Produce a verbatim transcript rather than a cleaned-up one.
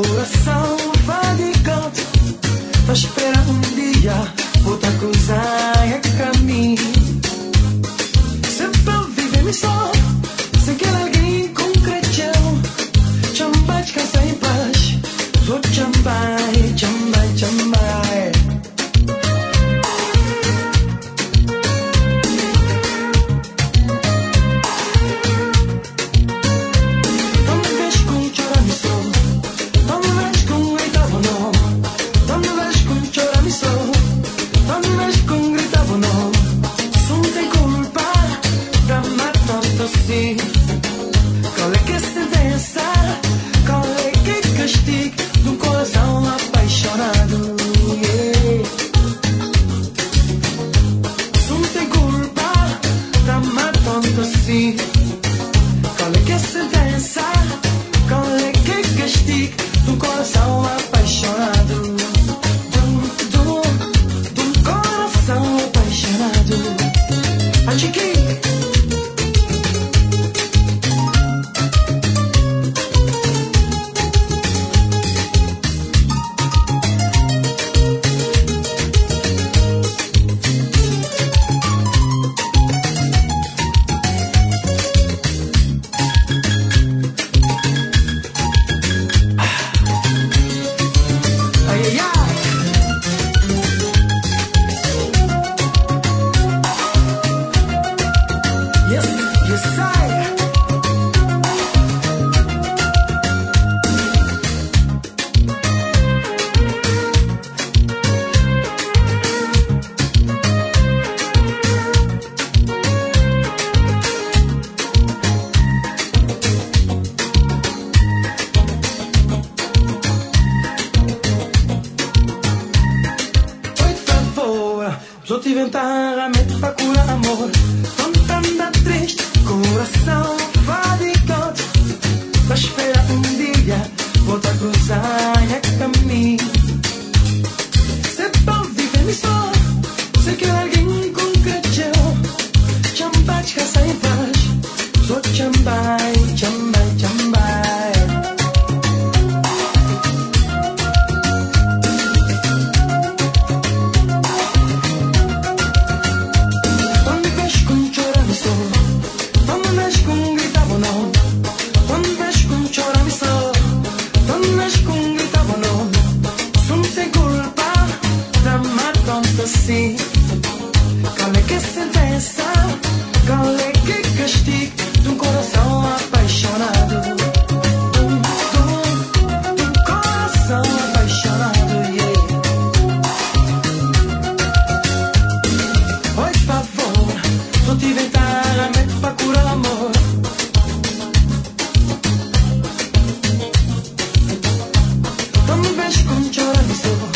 coração fadigado, tá esperando um dia outra coisa é caminho. Sempre vive-me só, sem que alguém concreteu. Chamba descansa em paz, vou chambai, chambai, chambai. Qual é que é a sentença? Qual é que é o castigo de um coração apaixonado? Yeah. Se não tem culpa, tá amar tanto assim. Qual é que é a sentença? Qual é que é o castigo de um coração apaixonado? De um, de um, de um coração apaixonado. A Chiquinha. Só te inventar a mente para curar amor. Quando anda triste, coração fadigado, tá esperando um dia voltar a cruzar é caminho. Sempre vive-me só, sei que alguém concreteu. Chamba descansa em paz, só chambai, chambai, chambai. Assim, qual é que é a sentença? Qual é que é o castigo de um coração apaixonado? De um, de um, de um coração apaixonado, yeah. Oi, por favor, vou te inventar a mente para curar amor. Não me vejo como chorar, me sou.